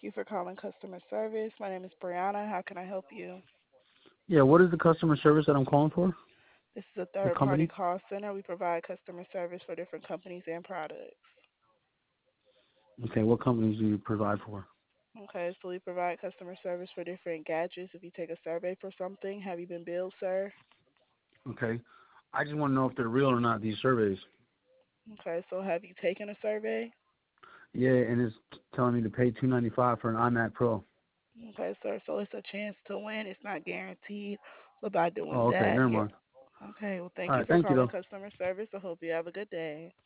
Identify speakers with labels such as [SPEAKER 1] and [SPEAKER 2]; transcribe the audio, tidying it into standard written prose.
[SPEAKER 1] you for calling customer service. My name is Brianna. How can I help you?
[SPEAKER 2] Yeah, what is the customer service that I'm calling for?
[SPEAKER 1] This is a
[SPEAKER 2] The
[SPEAKER 1] third party
[SPEAKER 2] company?
[SPEAKER 1] call center. We provide customer service for different companies and products.
[SPEAKER 2] Okay, what companies do you provide for?
[SPEAKER 1] Okay, so we provide customer service for different gadgets. If you take a survey for something, have you been billed, sir?
[SPEAKER 2] Okay. I just want to know if they're real or not, these surveys.
[SPEAKER 1] Okay, so have you taken a survey?
[SPEAKER 2] Yeah, and it's telling me to pay $295 for an iMac Pro.
[SPEAKER 1] Okay, sir, so it's a chance to win. It's not guaranteed. So by doing
[SPEAKER 2] Oh, okay,
[SPEAKER 1] that,
[SPEAKER 2] never
[SPEAKER 1] you're
[SPEAKER 2] mind.
[SPEAKER 1] okay. Well,
[SPEAKER 2] All
[SPEAKER 1] thank you
[SPEAKER 2] right,
[SPEAKER 1] for
[SPEAKER 2] thank you
[SPEAKER 1] calling
[SPEAKER 2] though.
[SPEAKER 1] customer service. I hope you have a good day.